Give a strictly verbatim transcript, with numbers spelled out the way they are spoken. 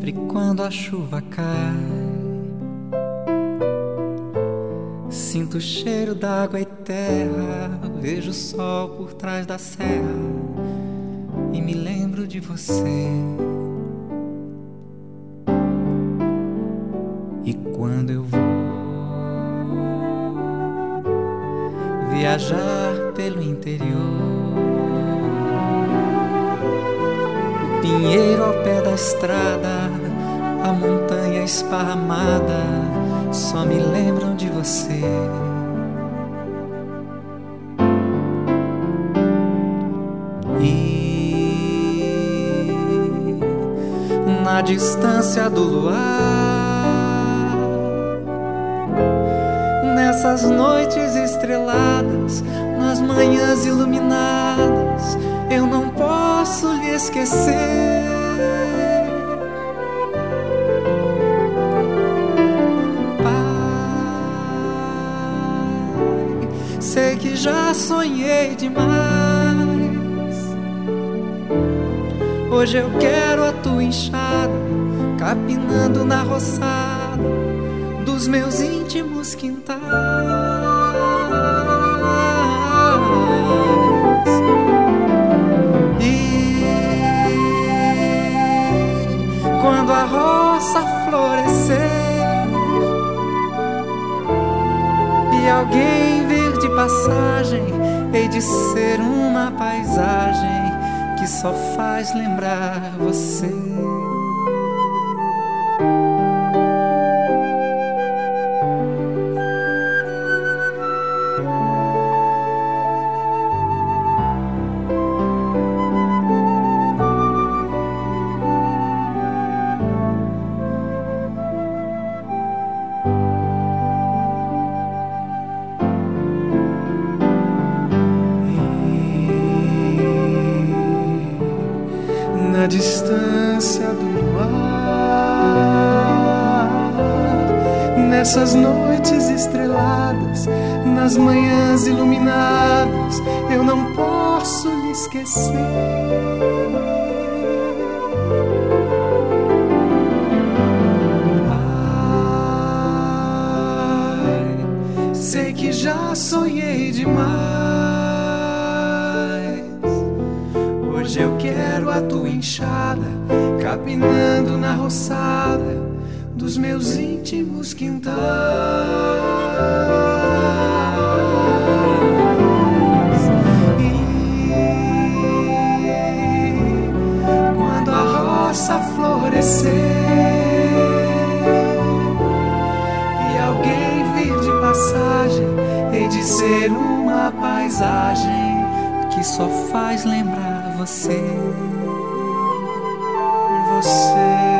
Sempre quando a chuva cai, sinto o cheiro d'água e terra, vejo o sol por trás da serra e me lembro de você. E quando eu vou viajar pelo interior, o pinheiro ao pé da estrada, a montanha esparramada, só me lembram de você. E na distância do luar, nessas noites estreladas, nas manhãs iluminadas, eu não posso lhe esquecer. Pai, sei que já sonhei demais. Hoje eu quero a tua enxada, capinando na roçada dos meus íntimos quintais. E quando a roça florescer e alguém vir de passagem, hei de ser uma paisagem que só faz lembrar você. Na distância do luar, nessas noites estreladas, nas manhãs iluminadas, eu não posso lhe esquecer. Ai, sei que já sonhei demais. Hoje eu quero a tua enxada, capinando na roçada dos meus íntimos quintais. E quando a roça florescer e alguém vir de passagem, hei de ser uma paisagem que só faz lembrar você, você.